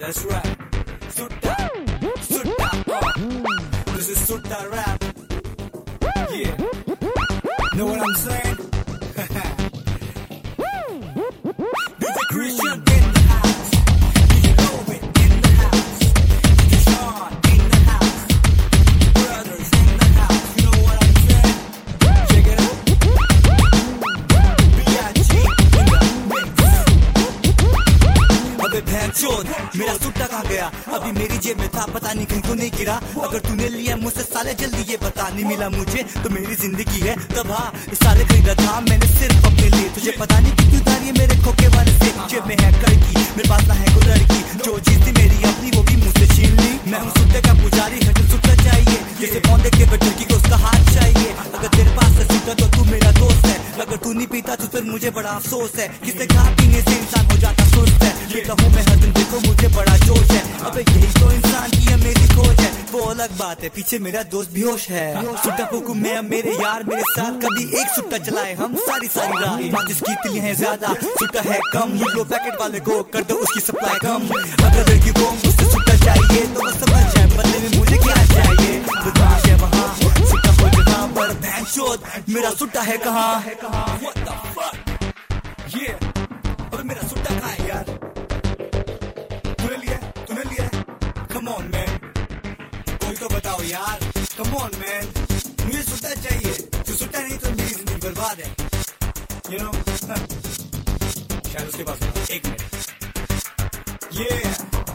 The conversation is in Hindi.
That's right. Sutta, Sutta. This is Sutta rap. Yeah. Know what I'm saying? DJ Christian in the house. DJ Lovitt in the house. DJ Sean in the house. Brothers in the house. You know what I'm saying? Check it out. B.I.G. in the mix. अबे भैंचोद मेरा सुट्टा कहाँ गया? अभी मेरी जेब में था, पता नहीं कहीं तो नहीं गिरा। अगर तूने लिया मुझसे साले जल्दी ये बता, नहीं मिला मुझे तो मेरी जिंदगी है तबाह। इस साले खरीदा था मैंने सिर्फ अपने लिए, तुझे पता नहीं कितनी उधारी है मेरे खोखे वाले से। जेब में है कड़की, मेरे पास ना है कोई लड़की, जो चीज थी मेरी अपनी वो भी मुझसे छीन ली। मैं हूँ सुट्टे का पुजारी, हजर सुट्टा चाहिए, जैसे पौन देख के बैठकी को उसका हाथ चाहिए। अगर तेरे पास है सुट्टा तो तू मेरा दोस्त है, अगर तू नहीं पीता तो फिर मुझे बड़ा अफसोस है। किससे खा पीने से इंसान हो जाता सुस्त है, ये कहूँ मैं हर दिन देखो मुझे बड़ा जोश है। अबे यही तो इंसान की है मेरी खोज है, वो अलग बात है पीछे मेरा दोस्त बेहोश है। सुट्टा फूकू मैं अब मेरे यार मेरे साथ, कभी एक सुट्टा चलाए हम सारी सारी रात। ना जिसकी तिलियां हैं ज्यादा सुट्टा है कम, लूट लो पैकेट वाले को कर दो उसकी सप्लाई कम। अगर लड़की को मुझसे सुट्टा चाहिए तो बस समझ जाए बदले में मुझे क्या चाहिए। बदमाश है वहाँ सुट्टा हो जहाँ पर, भैंचोद मेरा सुट्टा है कहाँ? What the fuck? Yeah. अबे मेरा सुट्टा कहाँ है यार? तूने लिया? Come on man, कोई तो बताओ यार। Come on man, मुझे सुट्टा चाहिए, जो सुट्टा नहीं तो मेरी जिंदगी बर्बाद है। You know? शायद उसके पास एक मिनट। Yeah.